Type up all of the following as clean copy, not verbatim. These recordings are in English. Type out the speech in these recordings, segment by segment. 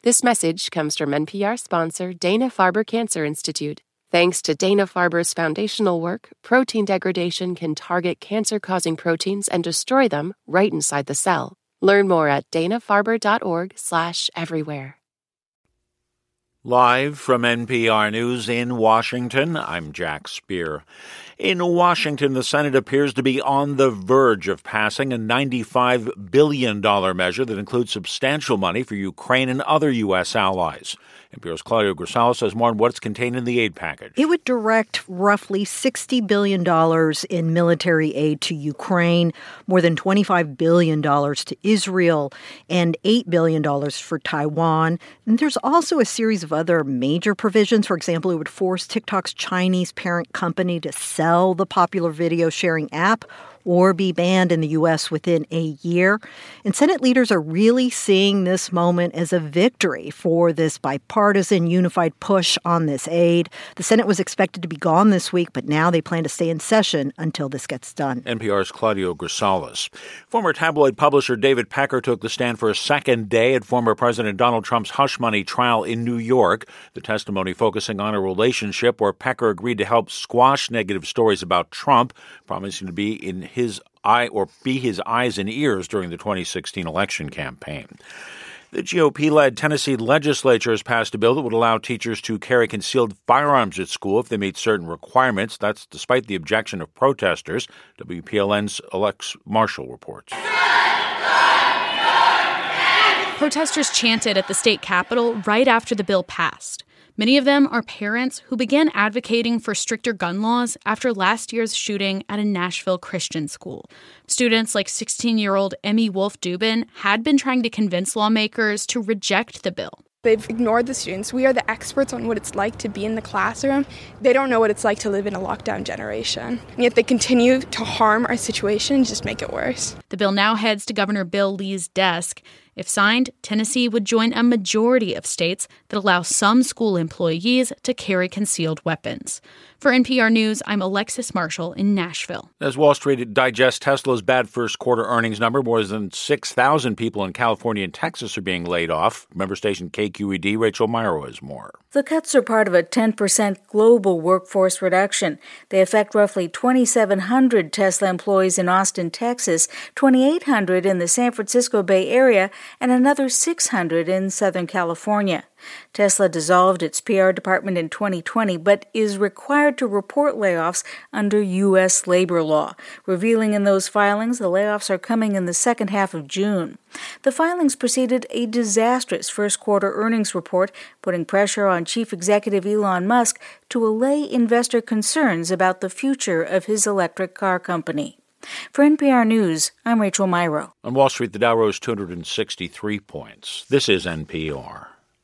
This message comes from NPR sponsor Dana-Farber Cancer Institute. Thanks to Dana-Farber's foundational work, protein degradation can target cancer-causing proteins and destroy them right inside the cell. Learn more at danafarber.org/everywhere. Live from NPR News in Washington, I'm Jack Speer. In Washington, the Senate appears to be on the verge of passing a $95 billion measure that includes substantial money for Ukraine and other U.S. allies. NPR's Claudio Grisales has more on what's contained in the aid package. It would direct roughly $60 billion in military aid to Ukraine, more than $25 billion to Israel, and $8 billion for Taiwan. And there's also a series of other major provisions. For example, it would force TikTok's Chinese parent company to sell the popular video sharing app or be banned in the U.S. within a year. And Senate leaders are really seeing this moment as a victory for this bipartisan, unified push on this aid. The Senate was expected to be gone this week, but now they plan to stay in session until this gets done. NPR's Claudio Grisales. Former tabloid publisher David Pecker took the stand for a second day at former President Donald Trump's hush money trial in New York. The testimony focusing on a relationship where Pecker agreed to help squash negative stories about Trump, promising to be his eyes and ears during the 2016 election campaign. The GOP-led Tennessee legislature has passed a bill that would allow teachers to carry concealed firearms at school if they meet certain requirements. That's despite the objection of protesters. WPLN's Alex Marshall reports. Protesters chanted at the state capitol right after the bill passed. Many of them are parents who began advocating for stricter gun laws after last year's shooting at a Nashville Christian school. Students like 16-year-old Emmy Wolf Dubin had been trying to convince lawmakers to reject the bill. They've ignored the students. We are the experts on what it's like to be in the classroom. They don't know what it's like to live in a lockdown generation. And yet they continue to harm our situation and just make it worse. The bill now heads to Governor Bill Lee's desk. If signed, Tennessee would join a majority of states that allow some school employees to carry concealed weapons. For NPR News, I'm Alexis Marshall in Nashville. As Wall Street digests Tesla's bad first-quarter earnings number, more than 6,000 people in California and Texas are being laid off. Member station KQED, Rachel Myrow has more. The cuts are part of a 10% global workforce reduction. They affect roughly 2,700 Tesla employees in Austin, Texas, 2,800 in the San Francisco Bay Area, and another 600 in Southern California. Tesla dissolved its PR department in 2020, but is required to report layoffs under U.S. labor law, revealing in those filings the layoffs are coming in the second half of June. The filings preceded a disastrous first-quarter earnings report, putting pressure on Chief Executive Elon Musk to allay investor concerns about the future of his electric car company. For NPR News, I'm Rachel Myrow. On Wall Street, the Dow rose 263 points. This is NPR.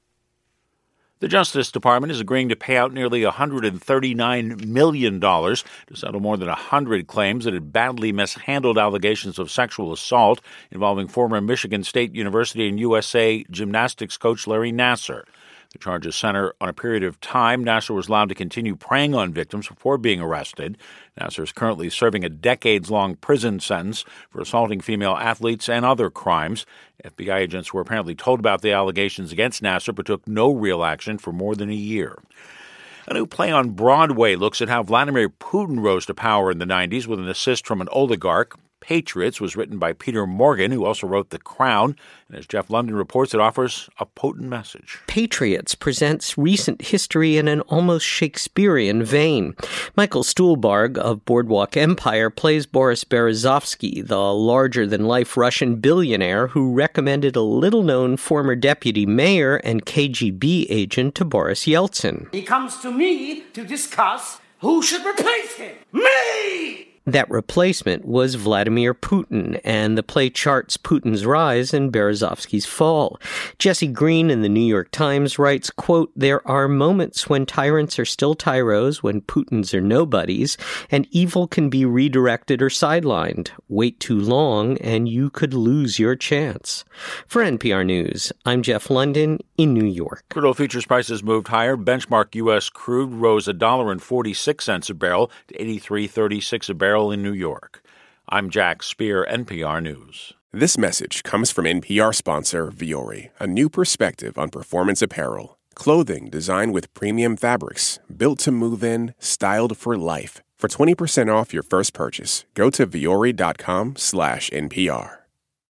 The Justice Department is agreeing to pay out nearly $139 million to settle more than 100 claims that had badly mishandled allegations of sexual assault involving former Michigan State University and USA gymnastics coach Larry Nassar. The charges center on a period of time Nassar was allowed to continue preying on victims before being arrested. Nassar is currently serving a decades-long prison sentence for assaulting female athletes and other crimes. FBI agents were apparently told about the allegations against Nassar but took no real action for more than a year. A new play on Broadway looks at how Vladimir Putin rose to power in the 90s with an assist from an oligarch. Patriots was written by Peter Morgan, who also wrote The Crown. And as Jeff London reports, it offers a potent message. Patriots presents recent history in an almost Shakespearean vein. Michael Stuhlbarg of Boardwalk Empire plays Boris Berezovsky, the larger-than-life Russian billionaire who recommended a little-known former deputy mayor and KGB agent to Boris Yeltsin. He comes to me to discuss who should replace him. Me! That replacement was Vladimir Putin, and the play charts Putin's rise and Berezovsky's fall. Jesse Green in the New York Times writes, quote, "There are moments when tyrants are still tyros, when Putins are nobodies, and evil can be redirected or sidelined. Wait too long, and you could lose your chance." For NPR News, I'm Jeff London in New York. Crude oil futures prices moved higher. Benchmark U.S. crude rose $1.46 a barrel to $83.36 a barrel in New York. I'm Jack Speer, NPR News. This message comes from NPR sponsor Vuori, a new perspective on performance apparel. Clothing designed with premium fabrics, built to move in, styled for life. For 20% off your first purchase, go to vuori.com/NPR.